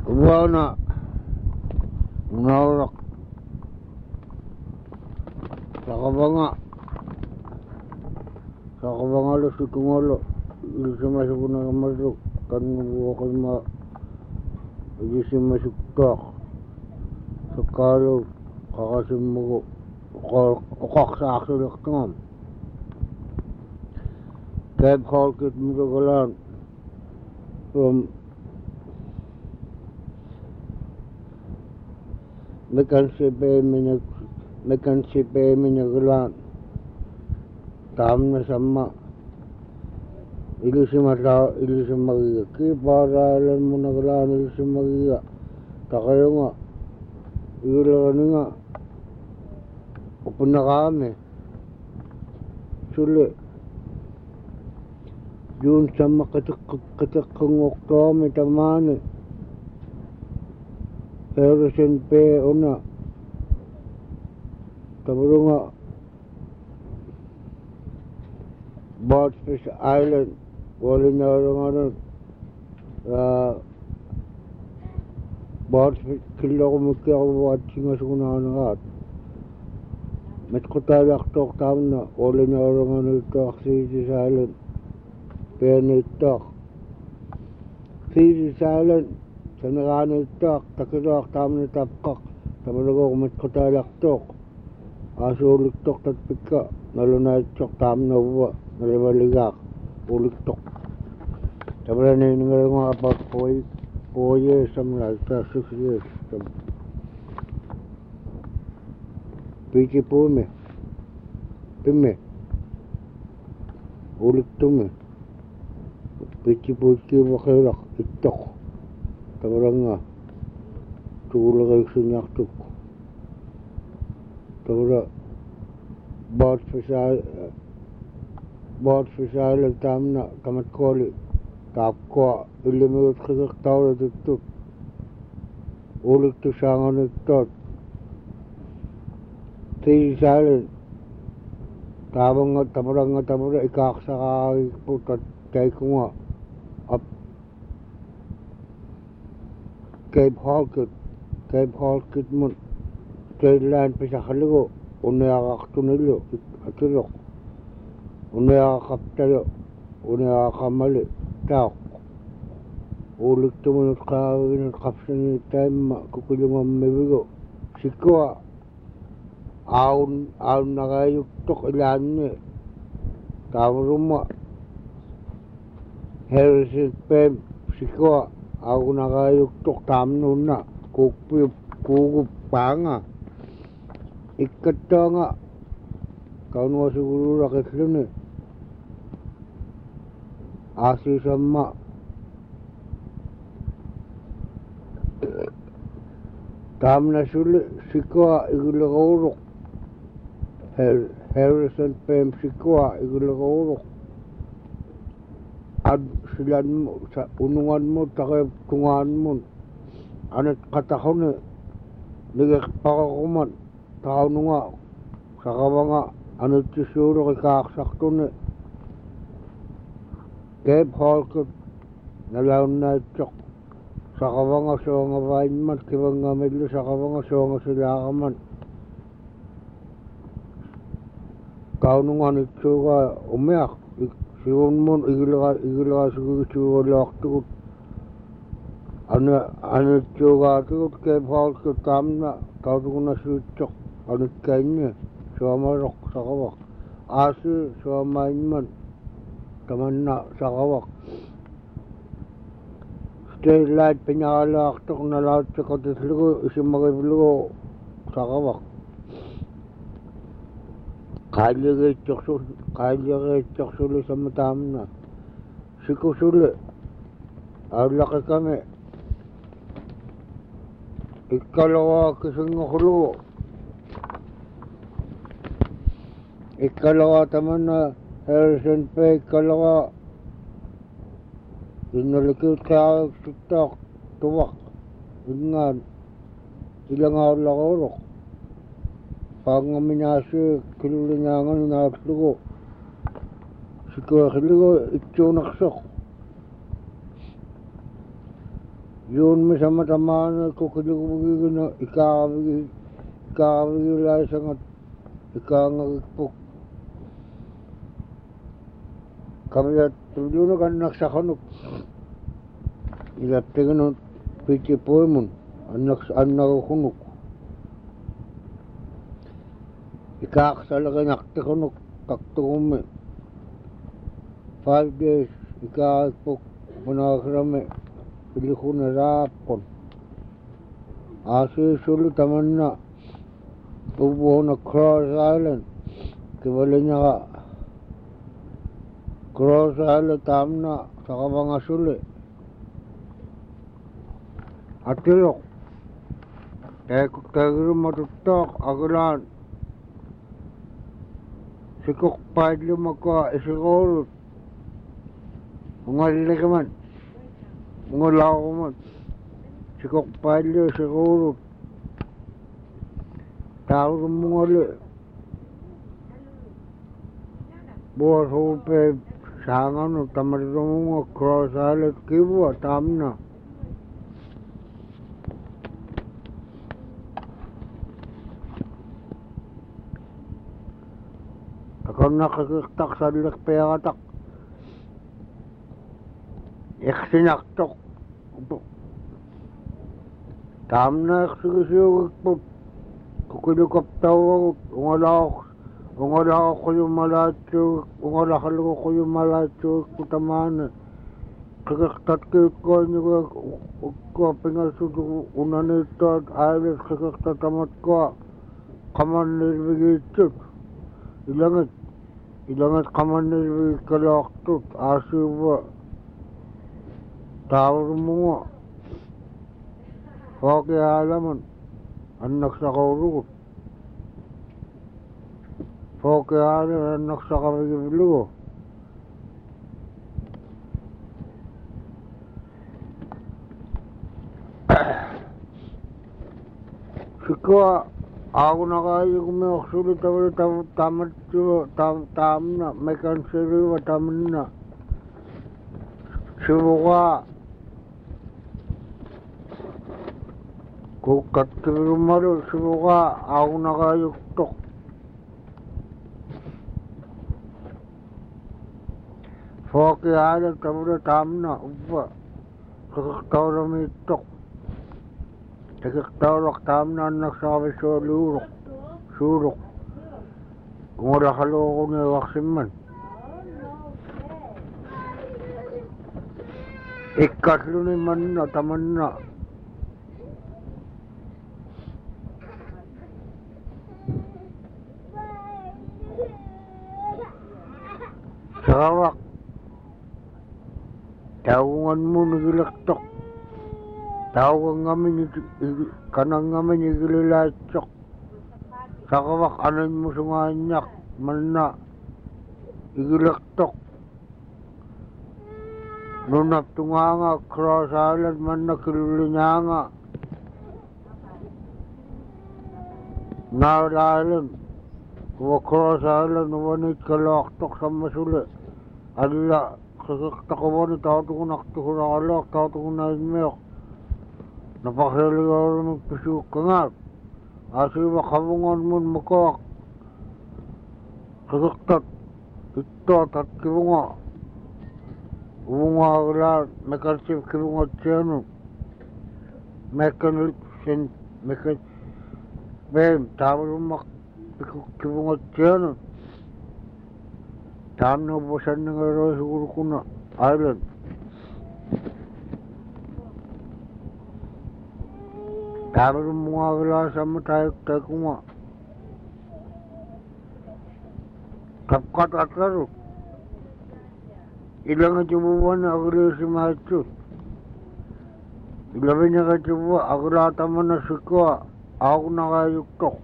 Wana Naurak Sakabanga lo sikungolo Ilisa masuk na masuk Kan buwakal ma Ilisa masuk tak Sakalo Kakasim mo Kokak sa aksulak tangam Keb halkit mo kagalan From Mekan sipe minagalan Tam na sama Ilisi magiga Kiparalan mo nagalan ilisi magiga Takayo nga Ilagani nga Upun na kami Suli Yun sama katakang oktome tamani Pero senpe una Taburo nga Botfish Island Wali na orang Botfish kilo ko mukha ko watching as kunahan Met ko tayo tok tam na Wali na orang tok Thesis Island Pero tok Thesis Island Sanarano tok Takirok tam na tapkak Taburo ko met ko tayo tok Aso ulik tok tatpika Nalunay tok tam na uwa Nalimaligak ulik tok Taburo na yung nga about 4 years something like that 6 years Piki po me Pime ulik tume Piki po kiwakirak itok Taburo nga Tulagay sinyak tok Taburo Botfish Island tam na kamat koli Tapko ilimut kikik tawla tutuk Ulik tu sangan itot Thesis Island Tabura ikaksa ka iputat Kaya ko nga Up Cape Halkit mun Straight line pisa kaligo Unayakak tunilyo Atirok Unayakak tayo Unayakak mali Tawak Ulik tumunot kawin Kapsan ni time Kukulyong mamibigo Sikwa Aun nakayuk tok ilan ni Tamaruma Harrison Pem Sikwa Aun nakayuk tok tamnun na Kukup panga Ikata nga Kau nga siguro rakit ni Asi sama Tam na suli Sikwa igulakaurok Harrison Pem sikwa igulakaurok Ad silan mo Sa unungan mo Takay tungan mo Anat katakon ni Nigak pakakuman Tao nga Saka nga Anat tisuro kikaksak to ni Cape Halkit Nalaon na itok Saka nga so nga vainman Kibang nga medlo Saka nga so nga silakaman Kau nga nitsuga umiyak Siyon mo igilaka siguro Siyo laktukot Ano tsuga tukot Cape Halkit tam na Tao ko na siutok Ano kanya Suamarok sa kawak Asi suamainman Taman na sa kawak Straight light pinyakalak tok Nalaot sa katisligo Isimagiblugo sa kawak Kalya kay suli sa matam na Siku suli Laki kami Ikalawa kising kulo Ikalawa taman na Harrison Pay ikalawa Inalikit kaya sitak Tuwak Ingan Ilang awla Pangaminasi Kilulinyangan Inatlugo Sikwa kiligo Itcho naksok yun mo sa matamaan ko kulubugi na ikakabigi lai sangat ikangagpok kami at tuloy kan naksakanok ilat tingnan piti poemon anak kunok ikakasalaga naktikanok kaktukume 5 days ikakpok manakrame pilikuna rapon asi sulu tamanna ubuho na Cross Island kibali niya ka Cross Island tamna sa mga suli atilok kagiro matutok agulan sikok paidlo maka isigurut ungalili ka man ungalaw ka man sikok paidlo isigurut tao rumungali buwas hupe sangan tamarungo Cross Island kibuwa tamna ako nakakiktak sa lakpeyatak iksinaktok tamna iksikisiyukikput kukilukaptawag ungalaw ko yung malatyo ungalakalo ko yung malatyo kutamane kakaktat ko nyo ko pingalsudu unanito at ayos kakaktatamat ko kaman nilbigitut ilangat kaman nilbigitut asiwa tawar mo okay alaman anak sa kaurukot okay anak sa kaurukot sika ako na kayo kumiaksulit tamat tamna may kanseriwa tamna sibuka kukat kirumaru sibuka ako na kayo tok foki alat tamna upa kakaktaurami tok kakaktaulak tamna anak sabi sa surok kung wala kaloko niya waksin man ikatlo ni man na taman na sakawak taungan mo nagilaktok tawag ngamin kanang ngamin igililatsok sakawak anan mo sunganyak man na igilaktok nunap tunganga Cross Island man na kilulinyanga North Island kuwa Cross Island wanit kalaktok sa masuli adila kakaktakawani tawatukunaktukunakalak tawatukunainmiyok napakaligaw ng pisuk kangat asiwa kabungan mo makak kakaktat ito at kibunga bunga aglat mekansip kibunga tiyano mekanilsin bem tawarumak kibunga tiyano tamna bosan nga ro siguro kuna island tawaru mga aglat sama tayo kuma kapkat at laro ilang atibuwan na aglat si Mahitut ilabi niya katibuwa aglat taman na sikwa ako nakayuktok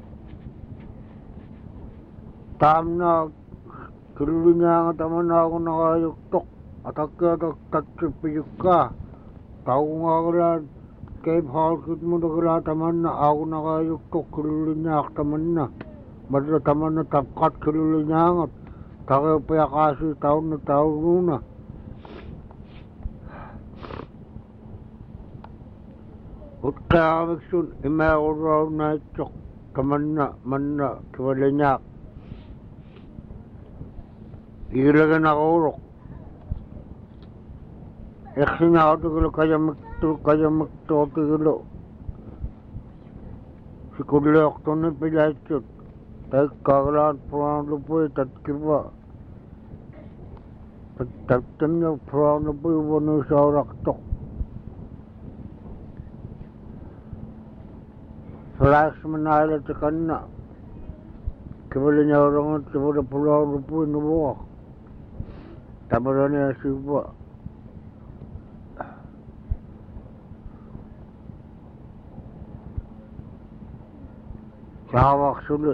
tamna kilulinya nga taman na ako nakayuktok atakipiyuk ka tao nga aglat Cape Halkit mo nagla taman na ako nakayuktok kilulinya taman na madra taman na tapkat kilulinya nga takay payakasi taon na Uttaavik sun imaagurraunaitsoq kamanna manna kivaliñaaq igilaganaqauruq iqsinaaqutigilu kayamaktuutigilu sikulliortuni pilaitsut taikkaagalaat puraanlupui tatkiva tattamna puraanlupui uvanuisauraqtoq Flaxmanaalatikanna kivaliñaurangut kivali puraanlupui nuvuaq tamarani asiva saavaqsuli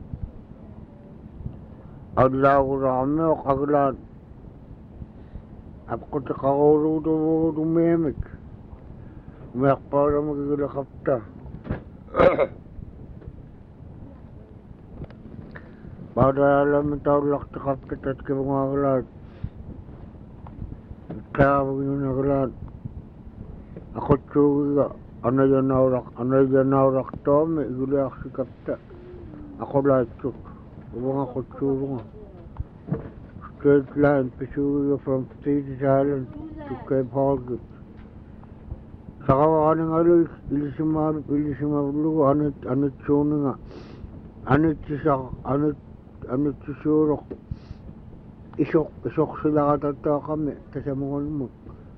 allaaguрааммеоq aglaat apqutiqaruuruutuvuurutumiamik umiarpaaramagigilaqapta paadaalami taullartiqapta tatkivungaaglaat ikkaavaginunaglaat aqutsuugiga anajannauraqtoami iguliarsikapta aqulaatsut uvangaqutsuurunga straight line pisuugiga from States Island to Cape Horgit saqavaqaningalu ilisimavullugu anitsuuninga anitsisuuroq isoqsilaqatattaaqami tasamugunmut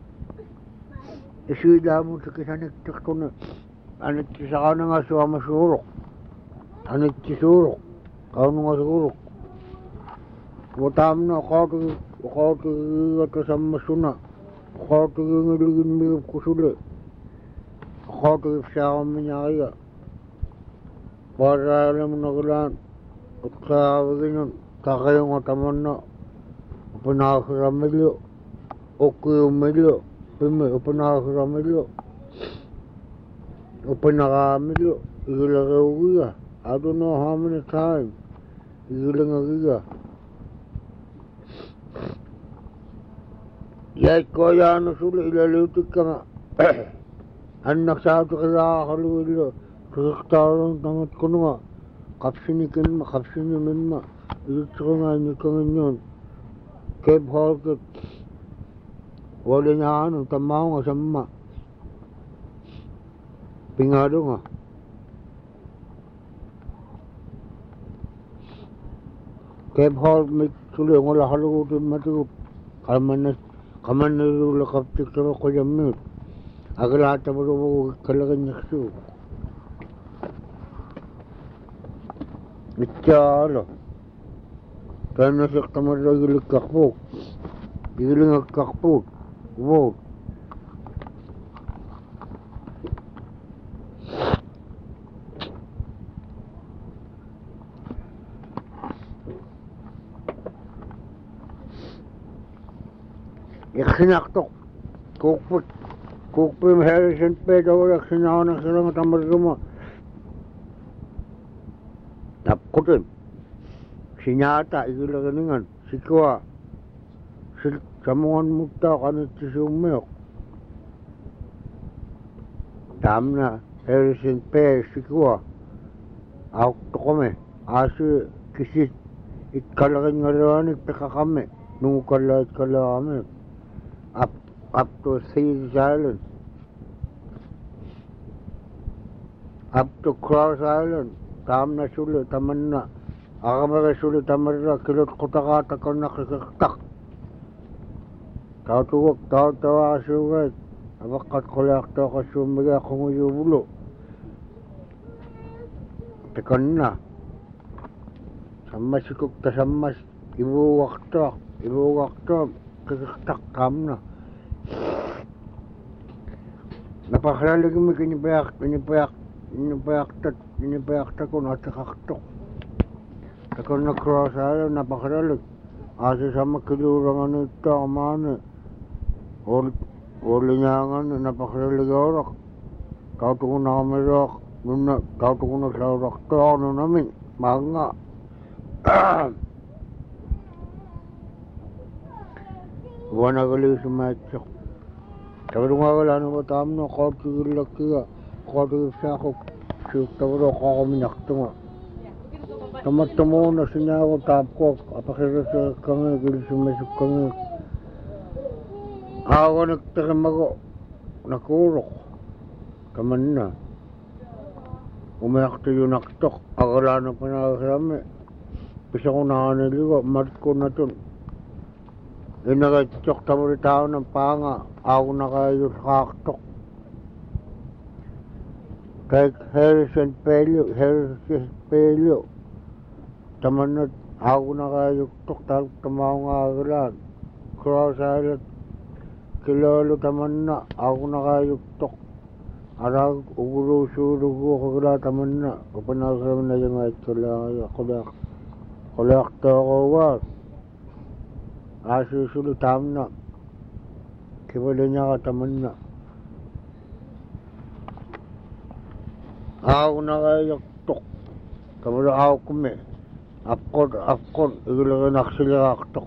isiilaamutikisaniqtiqtuni anitsisaqaninga anitsisuuroq qaunungasuuroq wataamna oqautigiigatasammassuna oqautigiingiliginmigipkusuli oqautigipsaaqammiñariga paaraalamnagilaan utqaaviginun taqiyunga tamanna upinaaghiramillu uqqiummillu pimmi upinaaghiramillu upinaqaamillu igilaqeugiga I don't know how many times igilangagiga yaikkoyaanusuli ilaliutikkanga annaqsaatiqilaaqaluillu tuiqtaarun tamatkununga qapsiniminma ilittiqungaannikkanginniun Cape Horgit waliñaanun tammaunga samma pingalunga Cape Horgit suli ngulahaluguutimmatigut qamanniruulaqaptiktaruqquyammiut aglaatamuruvugu ikkalaginniqsuut itchaalo taannasiqqamarra igilingakkarpuut uvuut iqsinaqtoq kuukpim Harrison Peetavul iqsinaanaqsilanga tamarruma tapqutim sinaata igilaginingan sikua samunganmuttaaq anitsisuummiuq taamna Harrison Pee sikua auqtoqami aasi kisit ikkalaginngalaani piqaqami nungukallaitkalaami up to States Island, up to Cross Island, taamna suli tamanna agamara suli tamarra kilot qutaqaatakonnaqiqirtaq tautuguk tautawaasuugaat avaqqat quliartooqassuummigaa qunguyuvulu tikonna sammasikuk tasammas ivuugartoom qiqirtaq taamna napaqlaligimi kinipiaqtakun atiqartoq takonna Cross Island napaqlalig aasisamma kiluuranganiittaarmaani uliñaangani napaqlaligauraq kautugunaqamiruaq nunna kautugunaslauraqtoornunami maanga wanagaliisumaatsoq tavarungaagalaanuga taamna qautigillakiga apkoodigisaaquk siuttavuloqaruminartunga tamattomuuna sinaagu taapkuak apaqirisiqkangi kilisummasukkangi aagonikterimagu nakuuluq kamanna umiaqtuyunartoq agalaanapanaagirami pisaqunaaniligu matkunnatun inagatsoq tamulitaunam paanga aagunaqaayulqaartoq kaik Harrison Pellu tamannat aagunaqaayuktoq tamaungaagalaan Cross Island kiloolu tamanna aagunaqaayuktoq araag uguluusuuluguuqagilaa tamanna upanaagiraminayangaitkuleaqaya quleaqtooruugaat aasiisulu taamna kivaliñaqa tamanna aagunaqaayaktoq tamulu aukumi afqon igiliginaqsiliqaartoq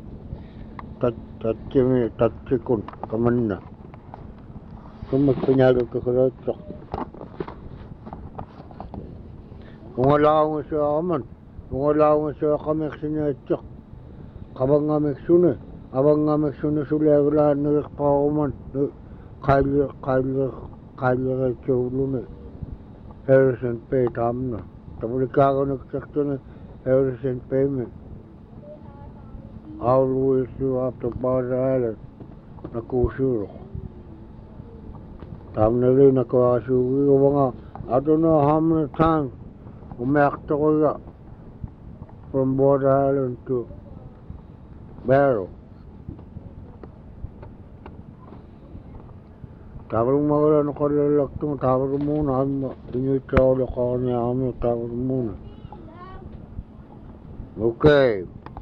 tatsikun kamanna kummakkiñaalukkiqulaatsoq ungalaungisuaqamiqsiniatsoq avangamiksuni suleagulaannigiqpaaruman qailleriitsuuluni Harrison Bay taamna tamulikaaguniksertuni Harrison Baymi always after Border Island nakuusuuruq taamnali nakuaasuugiuvanga I don't know how many times umiaqtoqiga from Border Island to Barrow tavarumagala naqallalaktung tavarumuuna amma iñuittauluqaarniaami tavarumuuna okay.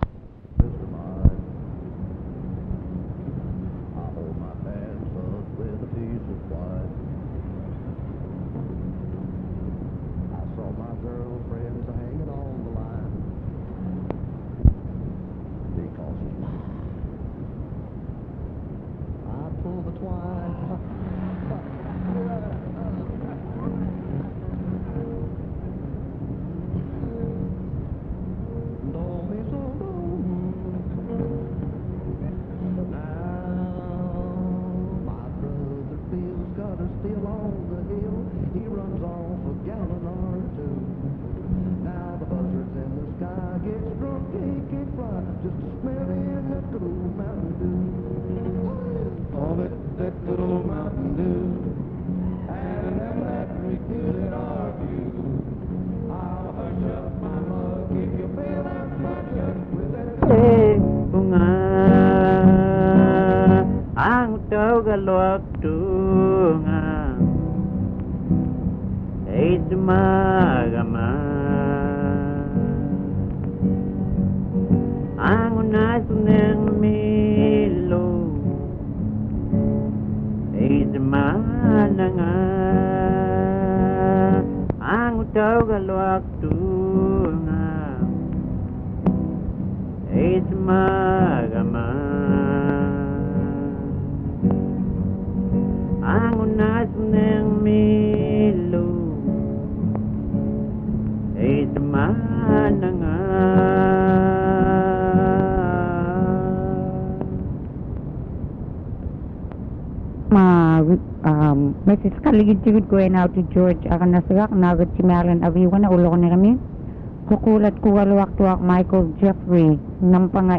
Mrs. Kaligid going out to George Akanasagak, Nagat Simalan Aviwan, Ulong Nirami. Kukulat Kuwaluak Michael Jeffrey, Nampanga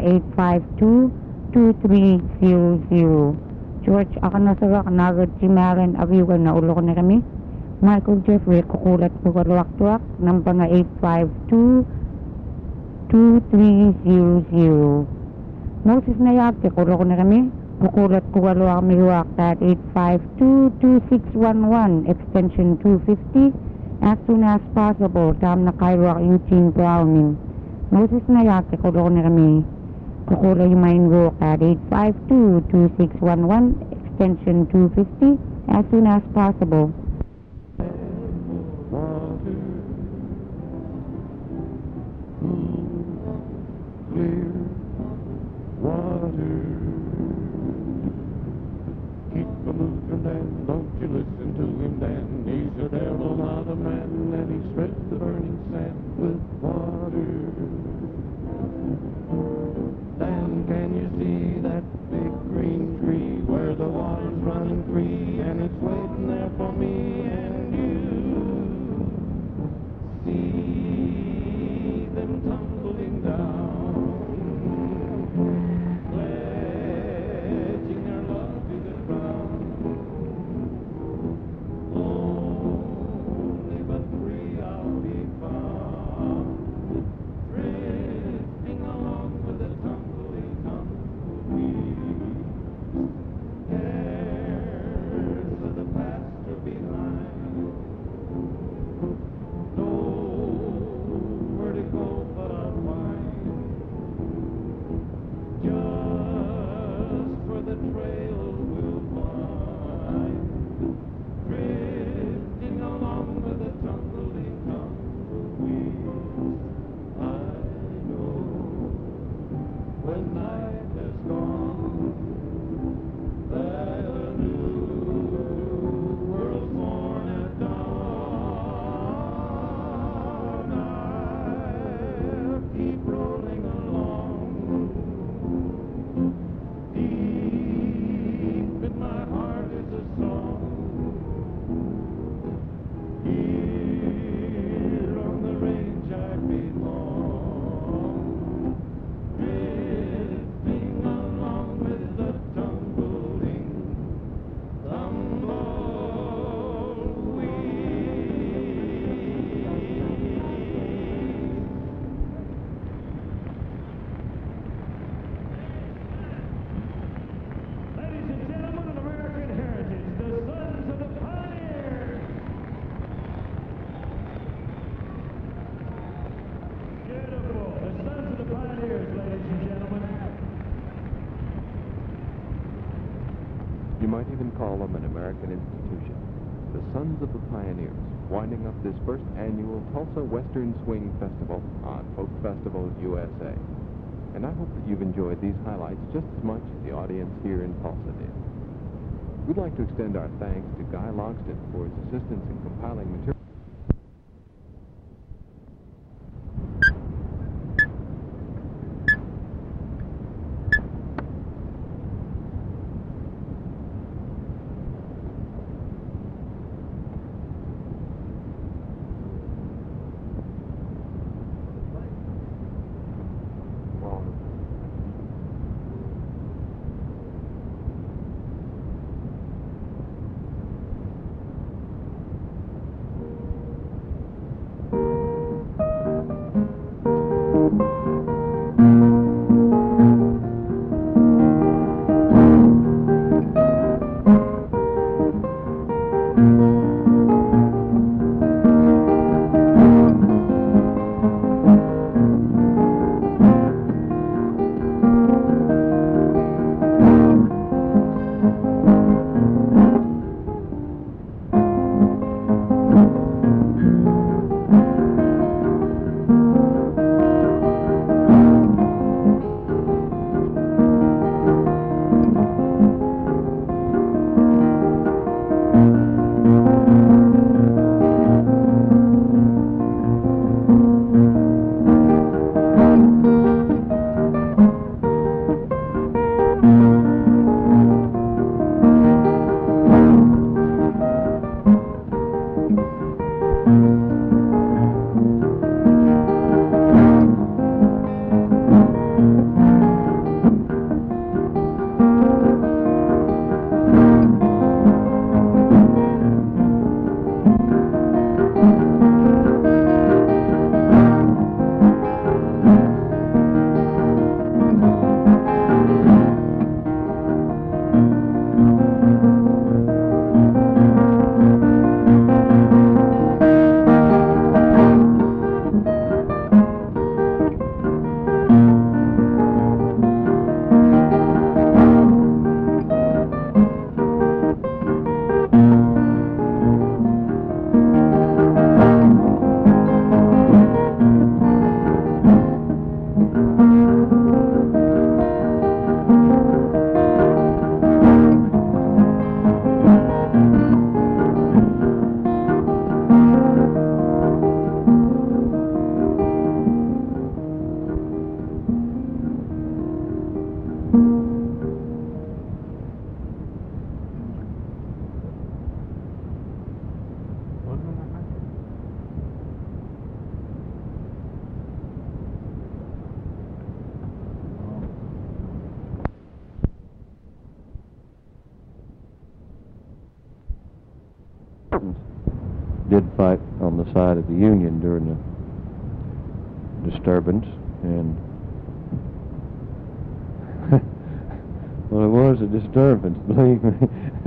852-2300. George Akanasagak, Nagat Simalan Aviwan, Ulong Nirami. Michael Jeffrey, Kukulat Kuwaluak, Nampanga 852-2300. Moses Nayate, Ulong Nirami. Kukulat Kuwaluak Miluak at 852-2611 extension 250 as soon as possible. Tam na Kairuak Eugene Browning. Moses Nayake Kulok na kami. Kukula Yumain Rook at 852-2611 extension 250 as soon as possible. Don't you listen to him, Dan. He's the devil. You might even call them an American institution. The Sons of the Pioneers, winding up this first annual Tulsa Western Swing Festival on Folk Festival USA. And I hope that you've enjoyed these highlights just as much as the audience here in Tulsa did. We'd like to extend our thanks to Guy Logston for his assistance in compiling material. Did fight on the side of the Union during the disturbance, and well, it was a disturbance, believe me.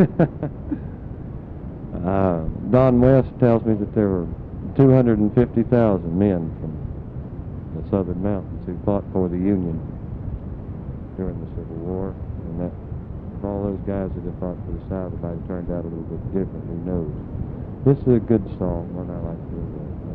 Don West tells me that there were 250,000 men from the Southern Mountains who fought for the Union during the Civil War, and that if all those guys that had fought for the South, it might have turned out a little bit different, who knows. This is a good song, one I like to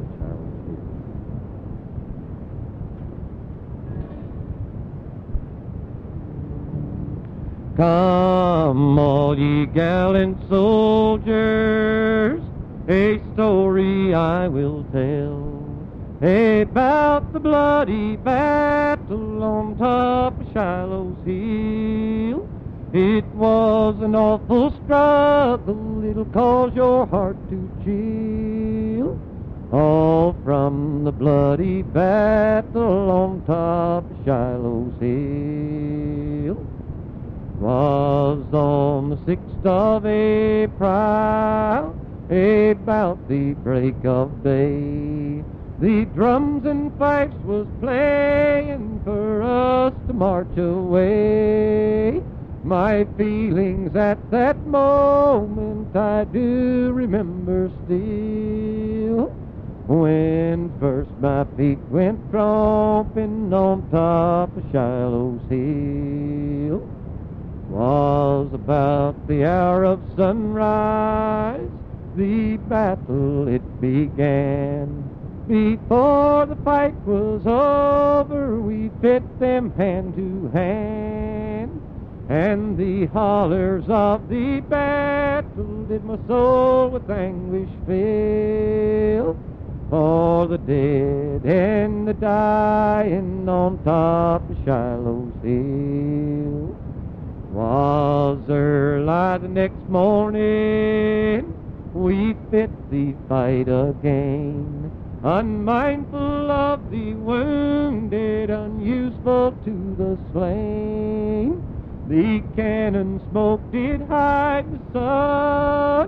play. Come, all ye gallant soldiers, a story I will tell about the bloody battle on top of Shiloh's Hill. It was an awful struggle, it'll cause your heart to chill. All from the bloody battle on top of Shiloh's Hill. Was on the 6th of April, about the break of day. The drums and fifes was playing for us to march away. My feelings at that moment I do remember still, when first my feet went tromping on top of Shiloh's Hill. 'Twas about the hour of sunrise, the battle it began. Before the fight was over, we fit them hand to hand. And the hollers of the battle did my soul with anguish fill. For the dead and the dying on top of Shiloh's hill. 'Was early the next morning, we fit the fight again, unmindful of the wounded, unuseful to the slain. The cannon smoke did hide the sun,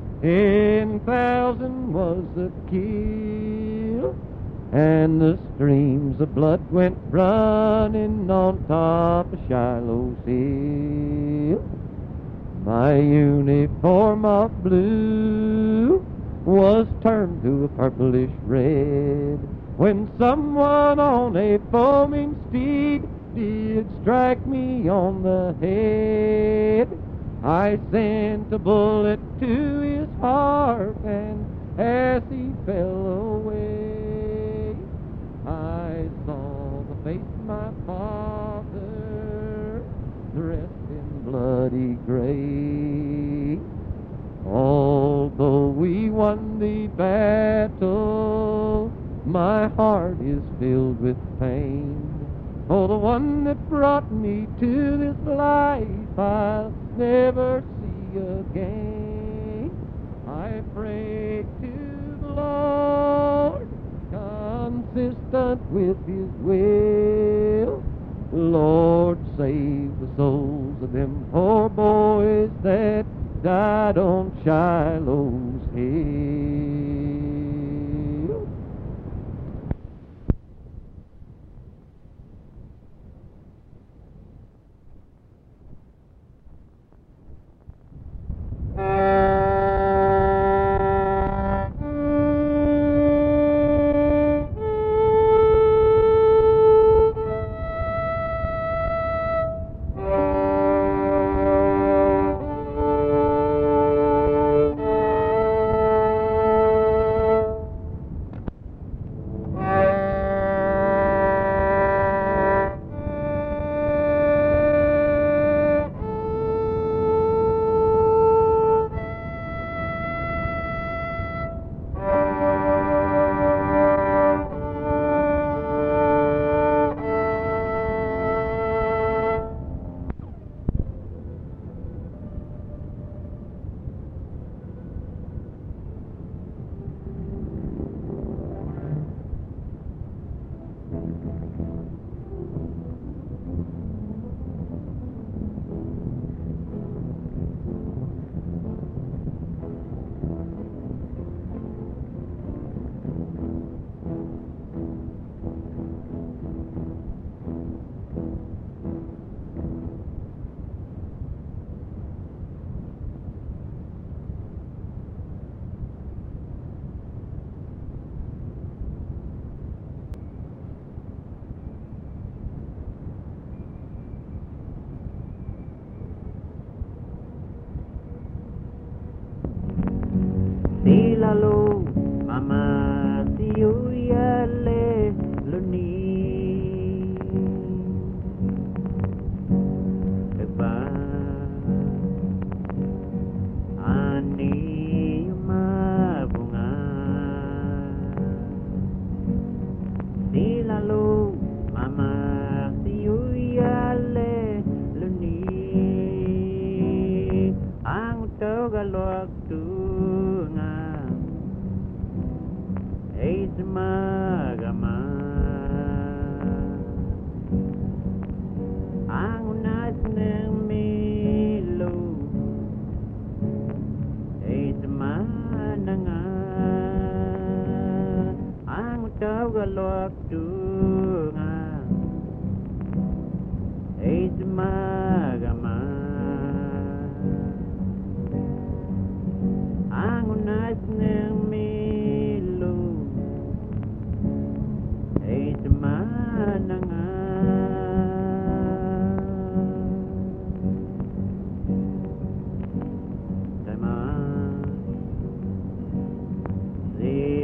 10,000 was the kill, and the streams of blood went running on top of Shiloh's hill. My uniform of blue was turned to a purplish red when someone on a foaming steed did strike me on the head. I sent a bullet to his heart, and as he fell away, I saw the face of my father dressed in bloody gray. Although we won the battle, my heart is filled with pain. For the one that brought me to this life I'll never see again. I pray to the Lord, consistent with His will. Lord, save the souls of them poor boys that died on Shiloh's hill. Silalo mama siuyale luni eba ani mabunga silalo mama siuyale luni ang tagalog tu magama ang unas ng milo ay semana nga ang tagalog tunga ay semagama ang unas ng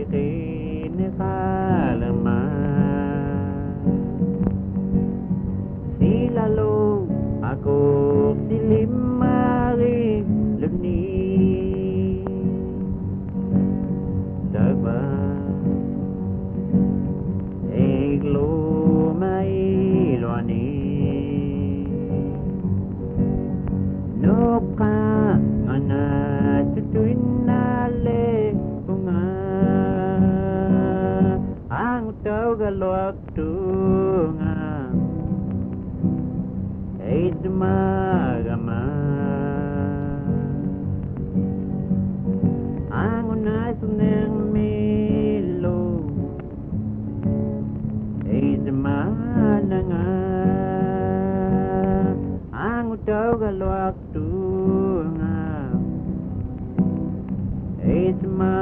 kini kalama Silalo ako silimari luni Dagba Eglo mai loani Noka ngana tutuinale bunga Ang tau galwak tunga Eidmagama Ang unay suneng milo Eidmananga Ang tau galwak tunga Eidmagama